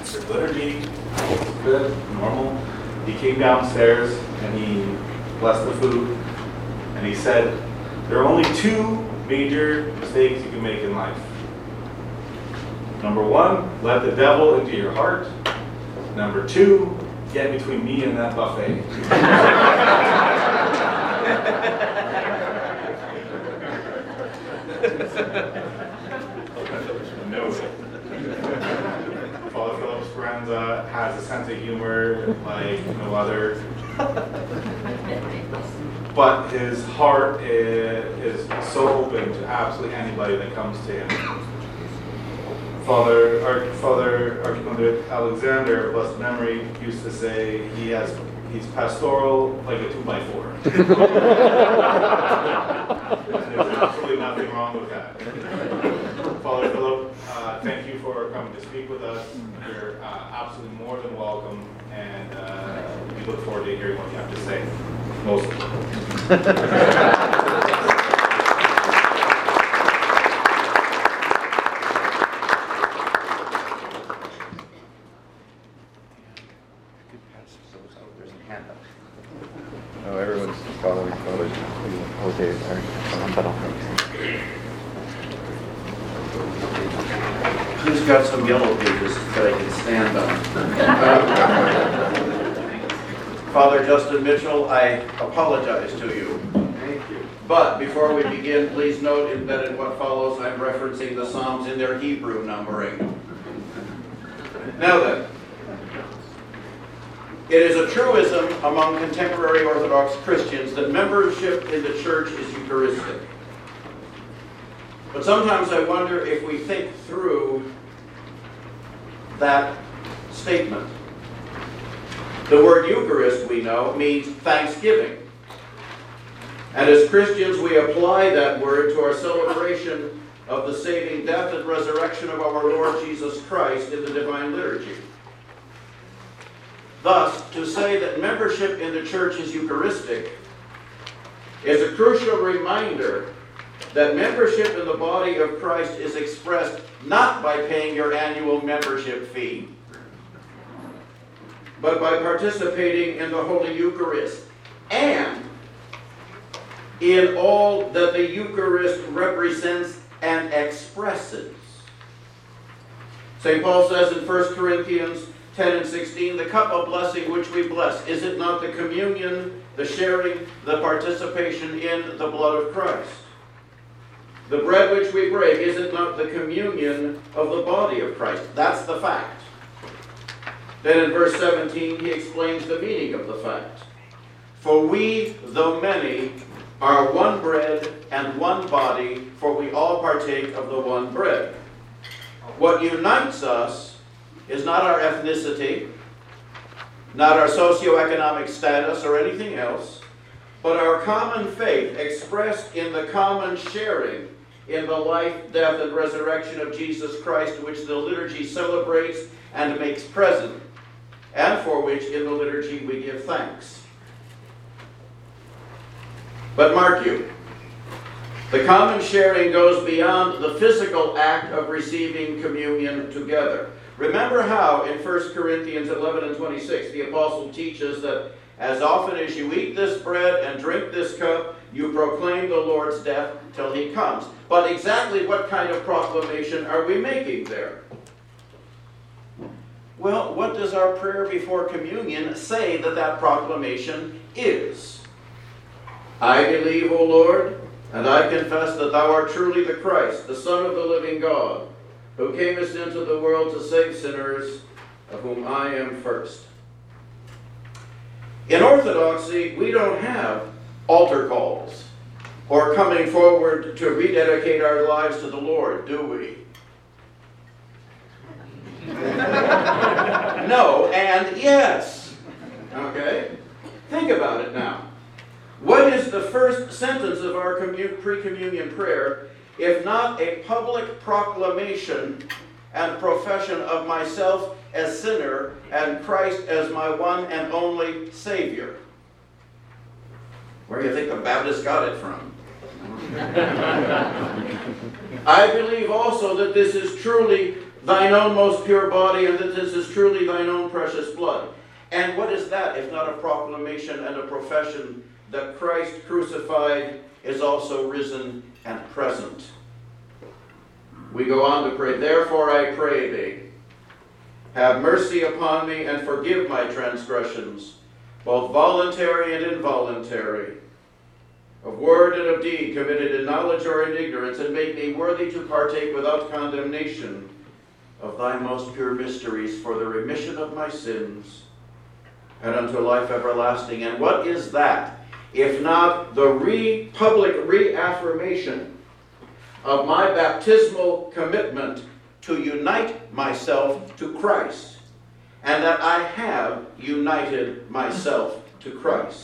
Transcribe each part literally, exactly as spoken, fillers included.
after liturgy, was good, normal. He came downstairs and he blessed the food, and he said, there are only two major mistakes you can make in life. Number one, let the devil into your heart. Number two, get between me and that buffet. No. Father Philip Speranza has a sense of humor like no other. But his heart is, is so open to absolutely anybody that comes to him. Father, Arch, Father Archimandrite Alexander, blessed memory, used to say he has he's pastoral like a two by four. There's absolutely nothing wrong with that. Father Philip, uh, thank you for coming to speak with us. You're uh, absolutely more than welcome, and uh, we look forward to hearing what you have to say. Mostly. Oh, everyone's following photos. Okay, all right. Who's got some yellow pages that I can stand on? Father Justin Mitchell, I apologize to you. Thank you. But before we begin, please note in that in what follows I'm referencing the Psalms in their Hebrew numbering. Now then, it is a truism among contemporary Orthodox Christians that membership in the church is Eucharistic. But sometimes I wonder if we think through that statement. The word Eucharist, we know, means thanksgiving. And as Christians, we apply that word to our celebration of the saving death and resurrection of our Lord Jesus Christ in the Divine Liturgy. Thus, to say that membership in the church is Eucharistic is a crucial reminder that membership in the body of Christ is expressed not by paying your annual membership fee, but by participating in the Holy Eucharist and in all that the Eucharist represents and expresses. Saint Paul says in First Corinthians ten and sixteen, the cup of blessing which we bless, is it not the communion, the sharing, the participation in the blood of Christ? The bread which we break, is it not the communion of the body of Christ? That's the fact. Then in verse seventeen, he explains the meaning of the fact. For we, though many, are one bread and one body, for we all partake of the one bread. What unites us is not our ethnicity, not our socioeconomic status or anything else, but our common faith expressed in the common sharing in the life, death, and resurrection of Jesus Christ, which the liturgy celebrates and makes present, and for which in the liturgy we give thanks. But mark you, the common sharing goes beyond the physical act of receiving communion together. Remember how in First Corinthians eleven and twenty-six the apostle teaches that as often as you eat this bread and drink this cup, you proclaim the Lord's death till he comes. But exactly what kind of proclamation are we making there? Well, what does our prayer before communion say that that proclamation is? I believe, O Lord, and I confess that thou art truly the Christ, the Son of the living God, who camest into the world to save sinners, of whom I am first. In Orthodoxy, we don't have altar calls or coming forward to rededicate our lives to the Lord, do we? No, and yes. Okay? Think about it now. What is the first sentence of our commun- pre-communion prayer, if not a public proclamation and profession of myself as sinner and Christ as my one and only Savior? Where do you think the Baptists got it from? I believe also that this is truly thine own most pure body, and that this is truly thine own precious blood. And what is that if not a proclamation and a profession that Christ crucified is also risen and present? We go on to pray, therefore I pray thee, have mercy upon me and forgive my transgressions, both voluntary and involuntary, of word and of deed committed in knowledge or in ignorance, and make me worthy to partake without condemnation of thy most pure mysteries for the remission of my sins and unto life everlasting. And what is that, if not the re public reaffirmation of my baptismal commitment to unite myself to Christ, and that I have united myself to Christ.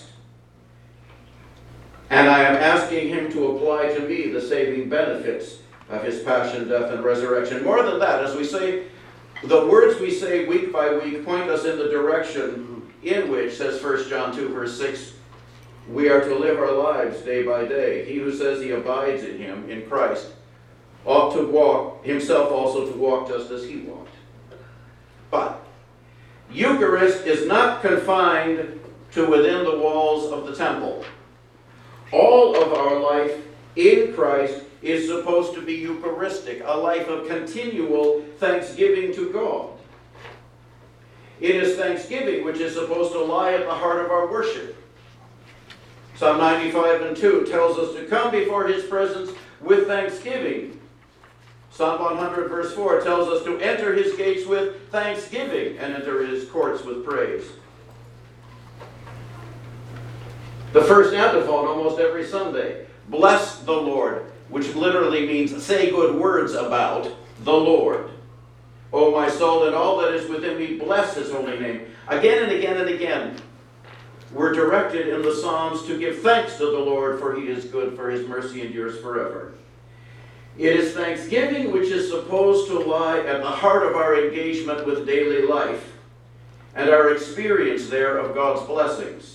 And I am asking him to apply to me the saving benefits of his passion, death, and resurrection. More than that, as we say, the words we say week by week point us in the direction in which, says First John two, verse six, we are to live our lives day by day. He who says he abides in him, in Christ, ought to walk, himself also to walk just as he walked. But Eucharist is not confined to within the walls of the temple. All of our life in Christ is supposed to be Eucharistic, a life of continual thanksgiving to God. It is thanksgiving which is supposed to lie at the heart of our worship. Psalm ninety-five and two tells us to come before his presence with thanksgiving. Psalm one hundred verse four tells us to enter his gates with thanksgiving and enter his courts with praise. The first antiphon almost every Sunday, bless the Lord, which literally means say good words about the Lord. O my soul, and all that is within me, bless his holy name. Again and again and again, we're directed in the Psalms to give thanks to the Lord, for he is good, for his mercy endures forever. It is thanksgiving which is supposed to lie at the heart of our engagement with daily life and our experience there of God's blessings.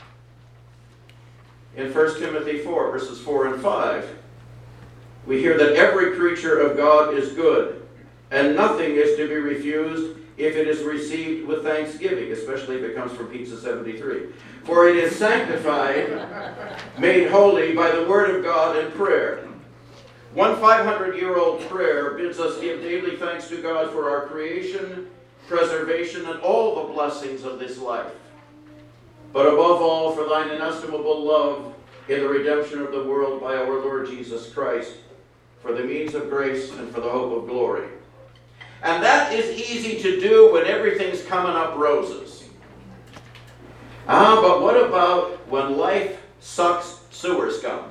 In First Timothy four, verses four and five, we hear that every creature of God is good, and nothing is to be refused if it is received with thanksgiving, especially if it comes from Pizza seventy-three. For it is sanctified, made holy by the word of God and prayer. One five hundred year old prayer bids us give daily thanks to God for our creation, preservation, and all the blessings of this life. But above all, for thine inestimable love in the redemption of the world by our Lord Jesus Christ, for the means of grace and for the hope of glory. And that is easy to do when everything's coming up roses. Ah, but what about when life sucks sewer scum?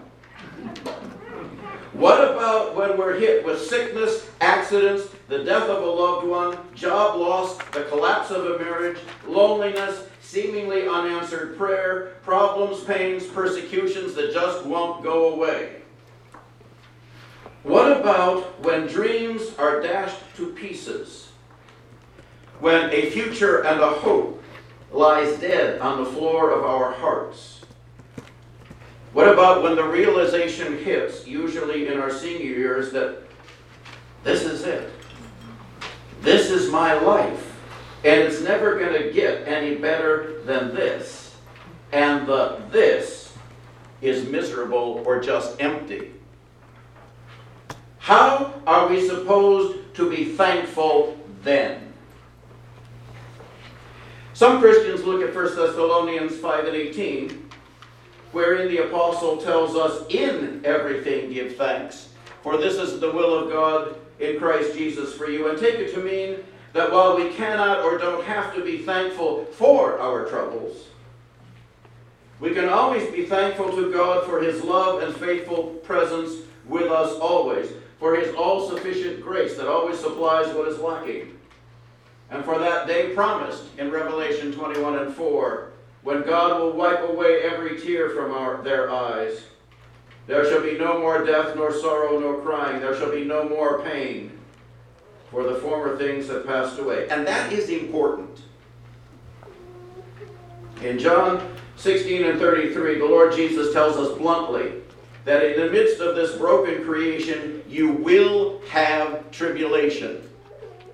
What about when we're hit with sickness, accidents, the death of a loved one, job loss, the collapse of a marriage, loneliness, seemingly unanswered prayer, problems, pains, persecutions that just won't go away? What about when dreams are dashed to pieces? When a future and a hope lies dead on the floor of our hearts? What about when the realization hits, usually in our senior years, that this is it? This is my life, and it's never going to get any better than this. And the this is miserable or just empty. How are we supposed to be thankful then? Some Christians look at First Thessalonians five and eighteen, wherein the apostle tells us, in everything give thanks, for this is the will of God in Christ Jesus for you, and take it to mean that while we cannot or don't have to be thankful for our troubles, we can always be thankful to God for his love and faithful presence with us always, for his all-sufficient grace that always supplies what is lacking, and for that day promised in Revelation twenty-one and four, when God will wipe away every tear from our, their eyes. There shall be no more death, nor sorrow, nor crying. There shall be no more pain, for the former things have passed away. And that is important. In John sixteen and thirty-three, the Lord Jesus tells us bluntly that in the midst of this broken creation, you will have tribulation.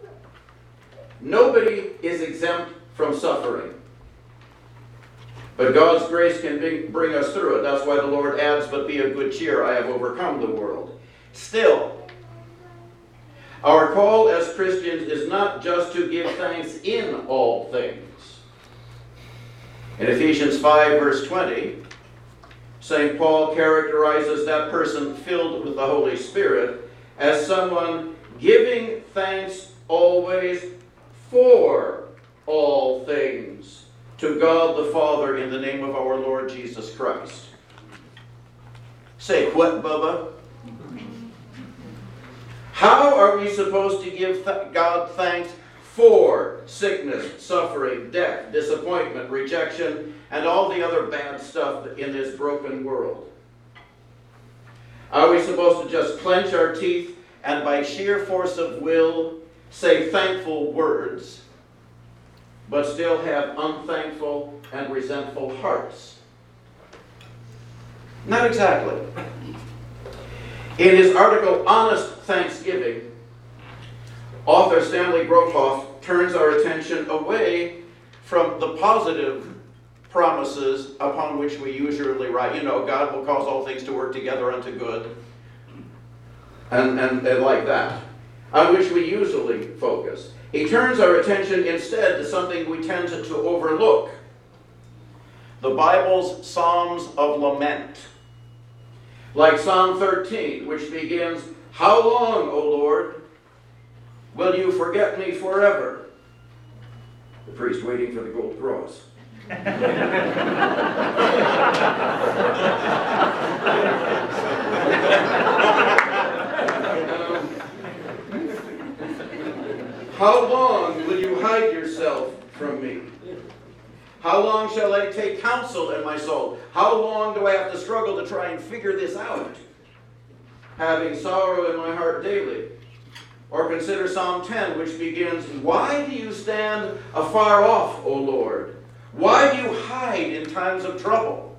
Nobody is exempt from suffering. But God's grace can bring, bring us through it. That's why the Lord adds, but be of good cheer, I have overcome the world. Still, our call as Christians is not just to give thanks in all things. In Ephesians five, verse twenty, Saint Paul characterizes that person filled with the Holy Spirit as someone giving thanks always for all things to God the Father in the name of our Lord Jesus Christ. Say, what, Bubba? How are we supposed to give th- God thanks for sickness, suffering, death, disappointment, rejection, and all the other bad stuff in this broken world? Are we supposed to just clench our teeth and by sheer force of will say thankful words, but still have unthankful and resentful hearts? Not exactly. In his article, Honest Thanksgiving, author Stanley Groothoff turns our attention away from the positive promises upon which we usually write. You know, God will cause all things to work together unto good, and, and, and like that, on which we usually focus. He turns our attention instead to something we tend to overlook: the Bible's Psalms of Lament. Like Psalm thirteen, which begins, "How long, O Lord, will you forget me forever?" The priest waiting for the gold cross. How long will you hide yourself from me? How long shall I take counsel in my soul? How long do I have to struggle to try and figure this out, having sorrow in my heart daily? Or consider Psalm ten, which begins, "Why do you stand afar off, O Lord? Why do you hide in times of trouble?"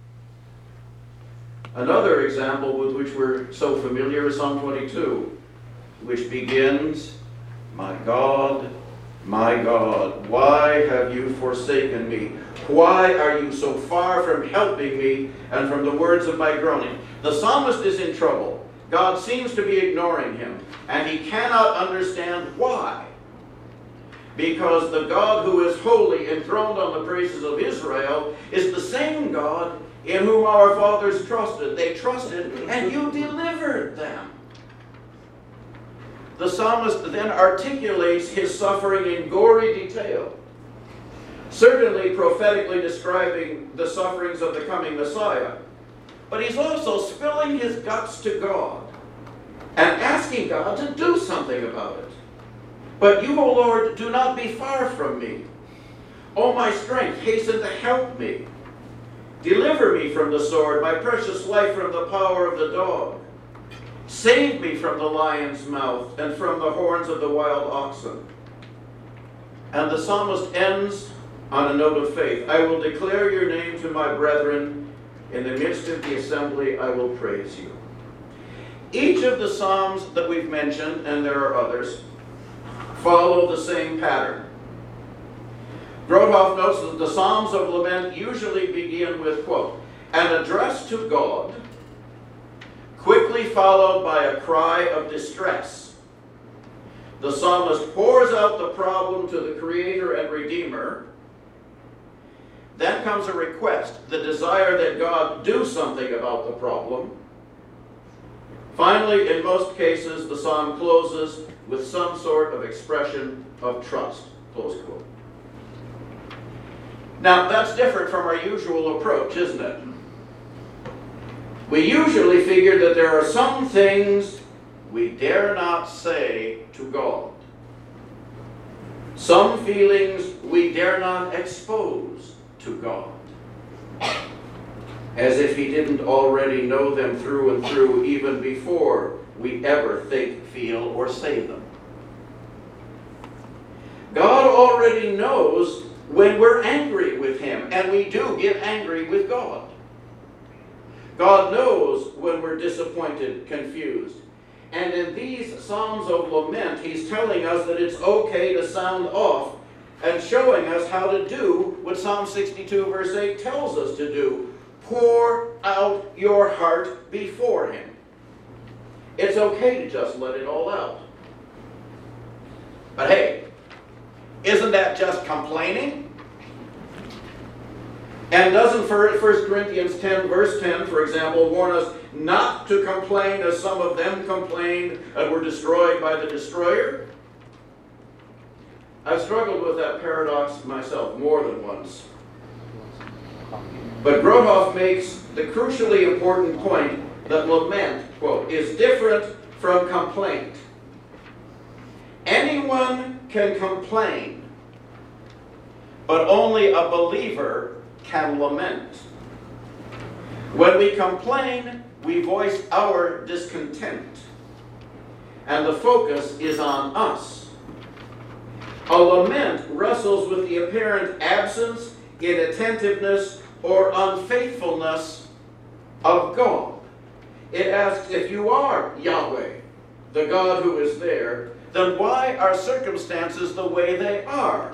Another example with which we're so familiar is Psalm twenty-two, which begins, "My God, my God, why have you forsaken me? Why are you so far from helping me and from the words of my groaning?" The psalmist is in trouble. God seems to be ignoring him, and he cannot understand why. Because the God who is holy, enthroned on the praises of Israel, is the same God in whom our fathers trusted. They trusted, and you delivered them. The psalmist then articulates his suffering in gory detail, certainly prophetically describing the sufferings of the coming Messiah. But he's also spilling his guts to God and asking God to do something about it. "But you, O Lord, do not be far from me. O my strength, hasten to help me. Deliver me from the sword, my precious life from the power of the dog. Save me from the lion's mouth and from the horns of the wild oxen." And the psalmist ends on a note of faith. "I will declare your name to my brethren. In the midst of the assembly, I will praise you." Each of the psalms that we've mentioned, and there are others, follow the same pattern. Groothoff notes that the Psalms of Lament usually begin with, quote, "an address to God, quickly followed by a cry of distress. The psalmist pours out the problem to the Creator and Redeemer. Then comes a request, the desire that God do something about the problem. Finally, in most cases, the psalm closes with some sort of expression of trust." Close quote. Now, that's different from our usual approach, isn't it? We usually figure that there are some things we dare not say to God. Some feelings we dare not expose to God, as if he didn't already know them through and through even before we ever think, feel, or say them. God already knows when we're angry with him, and we do get angry with God. God knows when we're disappointed, confused, And in these Psalms of lament, he's telling us that it's okay to sound off and showing us how to do what Psalm sixty-two verse eight tells us to do. Pour out your heart before him. It's okay to just let it all out. But hey, isn't that just complaining? And doesn't First Corinthians ten verse ten, for example, warn us not to complain as some of them complained and were destroyed by the destroyer? I've struggled with that paradox myself more than once. But Groothoff makes the crucially important point that lament, quote, is different from complaint. Anyone can complain, but only a believer can lament. When we complain, we voice our discontent, and the focus is on us. A lament wrestles with the apparent absence, inattentiveness, or unfaithfulness of God. It asks, if you are Yahweh, the God who is there, then why are circumstances the way they are?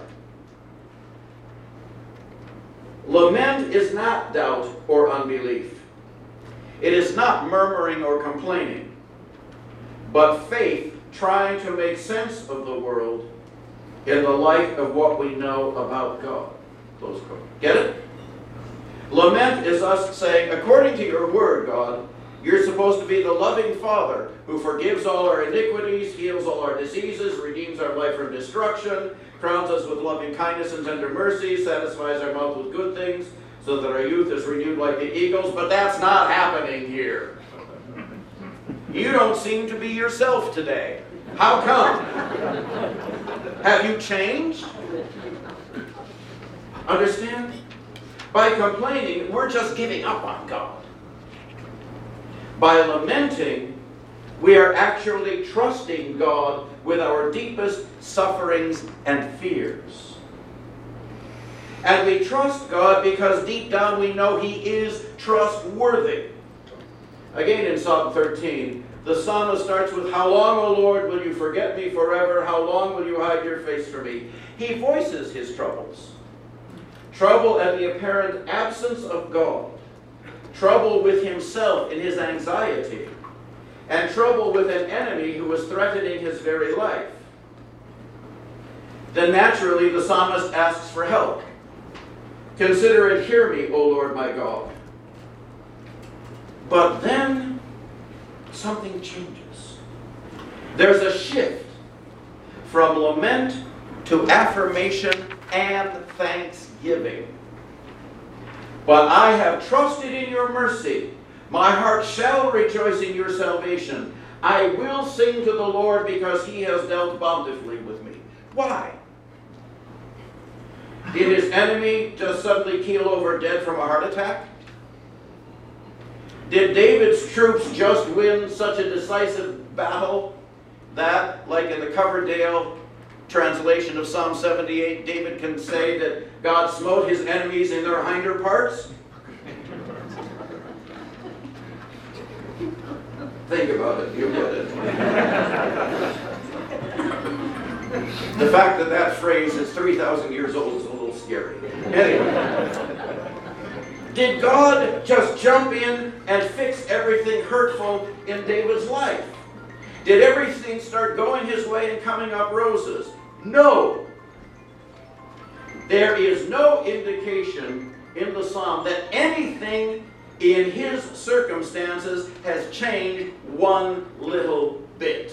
Lament is not doubt or unbelief. It is not murmuring or complaining, but faith trying to make sense of the world in the light of what we know about God. Close quote. Get it? Lament is us saying, according to your word, God, you're supposed to be the loving Father who forgives all our iniquities, heals all our diseases, redeems our life from destruction, crowns us with loving kindness and tender mercy, satisfies our mouth with good things, so that our youth is renewed like the eagles. But that's not happening here. You don't seem to be yourself today. How come? Have you changed? Understand? By complaining, we're just giving up on God. By lamenting, we are actually trusting God with our deepest sufferings and fears. And we trust God because deep down we know He is trustworthy. Again in Psalm thirteen, the psalmist starts with, how long, O Lord, will you forget me forever? How long will you hide your face from me? He voices his troubles. Trouble at the apparent absence of God. Trouble with himself in his anxiety. And trouble with an enemy who was threatening his very life. Then naturally the psalmist asks for help. Consider and hear me, O Lord my God. But then something changes. There's a shift from lament to affirmation and thanksgiving. But I have trusted in your mercy. My heart shall rejoice in your salvation. I will sing to the Lord because he has dealt bountifully with me. Why? Did his enemy just suddenly keel over dead from a heart attack? Did David's troops just win such a decisive battle that, like in the Coverdale translation of Psalm seventy-eight, David can say that God smote his enemies in their hinder parts? Think about it, you get it. The fact that that phrase is three thousand years old is a little scary. Anyway, did God just jump in and fix everything hurtful in David's life? Did everything start going his way and coming up roses? No. There is no indication in the psalm that anything in his circumstances has changed one little bit.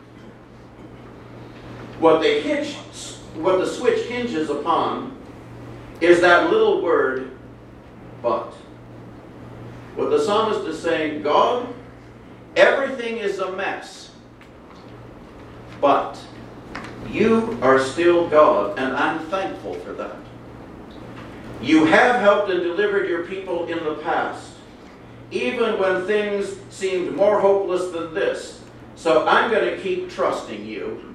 What the hitch, what the switch hinges upon is that little word, but. What the psalmist is saying, God, everything is a mess, but you are still God, and I'm thankful for that. You have helped and delivered your people in the past, even when things seemed more hopeless than this. So I'm going to keep trusting you.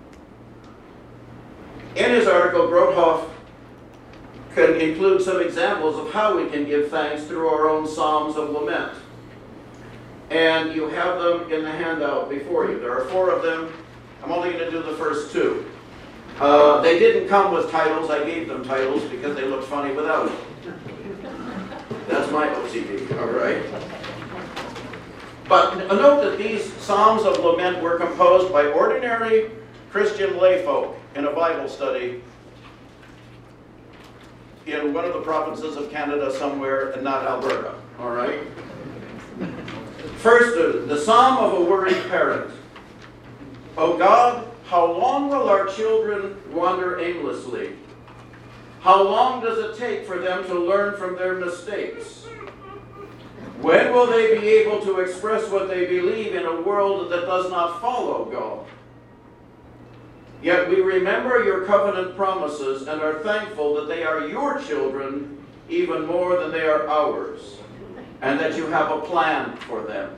In his article, Groothoff can include some examples of how we can give thanks through our own psalms of lament. and you have them in the handout before you. There are four of them. I'm only going to do the first two. Uh, they didn't come with titles. I gave them titles because they looked funny without it. That's my O C D, all right? But note that these Psalms of Lament were composed by ordinary Christian layfolk in a Bible study in one of the provinces of Canada somewhere, and not Alberta, all right? First, uh, the Psalm of a worried parent. O God, how long will our children wander aimlessly? How long does it take for them to learn from their mistakes? When will they be able to express what they believe in a world that does not follow God? Yet we remember your covenant promises and are thankful that they are your children even more than they are ours, and that you have a plan for them.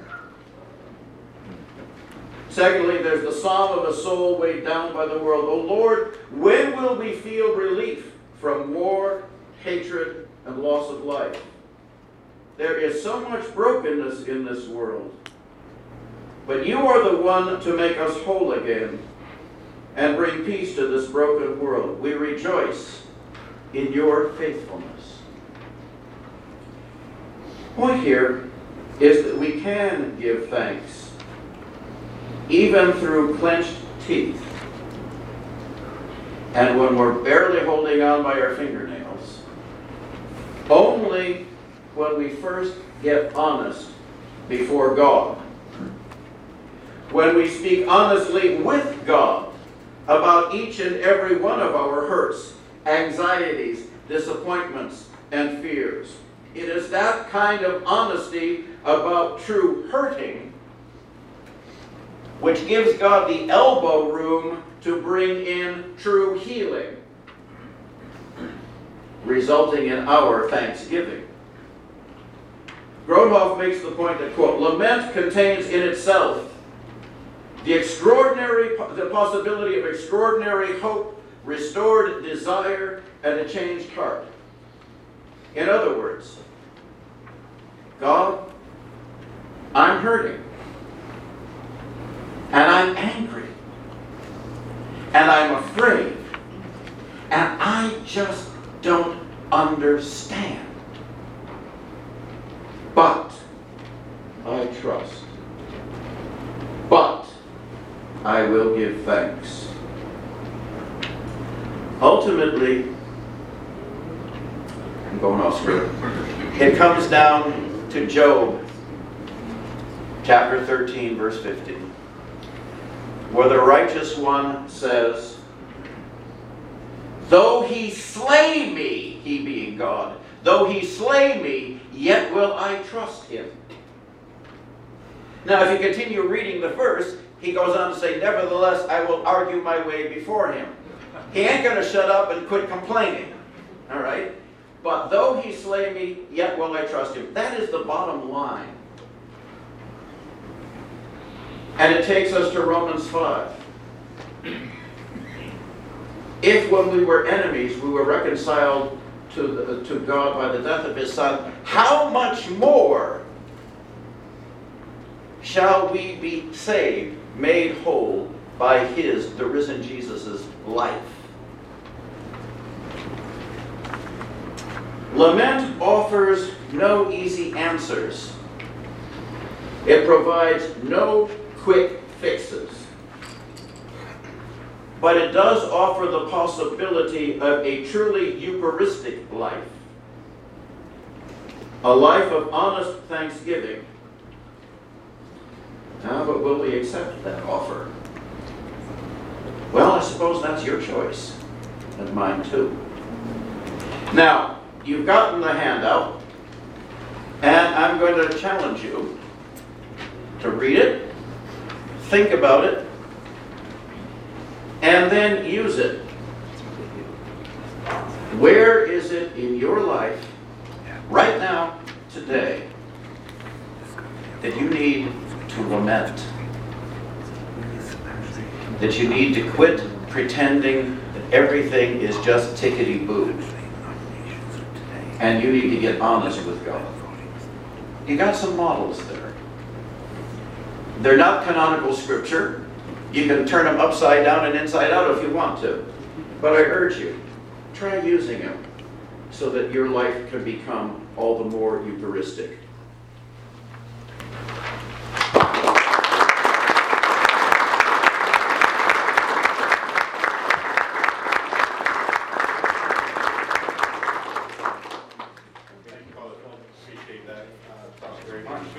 Secondly, there's the psalm of a soul weighed down by the world. O Lord, when will we feel relief from war, hatred, and loss of life? There is so much brokenness in this world, but you are the one to make us whole again and bring peace to this broken world. We rejoice in your faithfulness. Point here is that we can give thanks even through clenched teeth and when we're barely holding on by our fingernails, only when we first get honest before God. When we speak honestly with God about each and every one of our hurts, anxieties, disappointments, and fears. It is that kind of honesty about true hurting which gives God the elbow room to bring in true healing, resulting in our thanksgiving. Groenhoff makes the point that, quote, lament contains in itself the extraordinary, the possibility of extraordinary hope, restored desire, and a changed heart. In other words, God, I'm hurting, and I'm angry, and I'm afraid, and I just don't understand. But I trust. But I will give thanks. Ultimately, I'm going off script. It comes down to Job, chapter thirteen, verse fifteen, where the righteous one says, though he slay me, he being God, though he slay me, yet will I trust him. Now, if you continue reading the verse, he goes on to say, nevertheless, I will argue my way before him. He ain't going to shut up and quit complaining. All right? But though he slay me, yet will I trust him. That is the bottom line. And it takes us to Romans five. If when we were enemies, we were reconciled to, the, to God by the death of his Son, how much more shall we be saved, made whole by his, the risen Jesus' life? Lament offers no easy answers. It provides no quick fixes. But it does offer the possibility of a truly Eucharistic life. A life of honest thanksgiving. Now, but will we accept that offer? Well, I suppose that's your choice, and mine too. Now, you've gotten the handout, and I'm going to challenge you to read it, think about it, and then use it. Where is it in your life, right now, today, that you need to lament? That you need to quit pretending that everything is just tickety-boo. And you need to get honest with God. You got some models there. They're not canonical scripture. You can turn them upside down and inside out if you want to. But I urge you, try using them so that your life can become all the more Eucharistic.